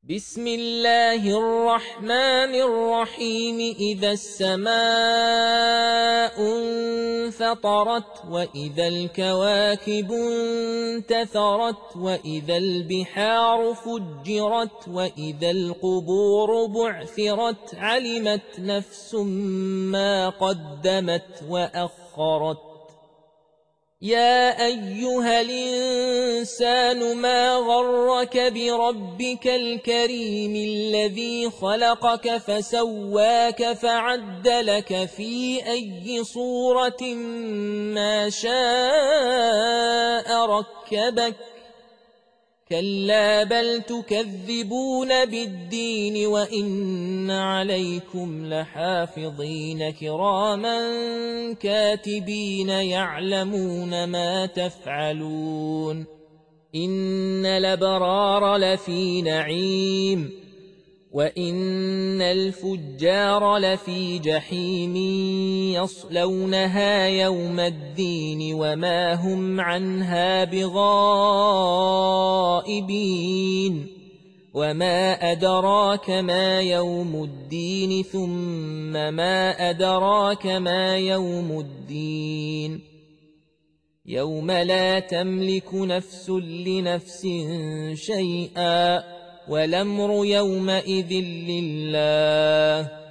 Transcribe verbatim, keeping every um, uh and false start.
بسم الله الرحمن الرحيم إذا السماء انفطرت وإذا الكواكب انتثرت وإذا البحار فجرت وإذا القبور بعثرت علمت نفس ما قدمت وأخرت يا أيها الإنسان ما غرك بربك الكريم الذي خلقك فسواك فعدلك في أي صورة ما شاء ركبك كلا بل تكذبون بالدين وإن عليكم لحافظين كراما كاتبين يعلمون ما تفعلون إن الأبرار لفي نعيم وإن الفجار لفي جحيم يصلونها يوم الدين وما هم عنها بغائبين وما أدراك ما يوم الدين ثم ما أدراك ما يوم الدين يوم لا تملك نفس لنفس شيئا والأمر يومئذ لله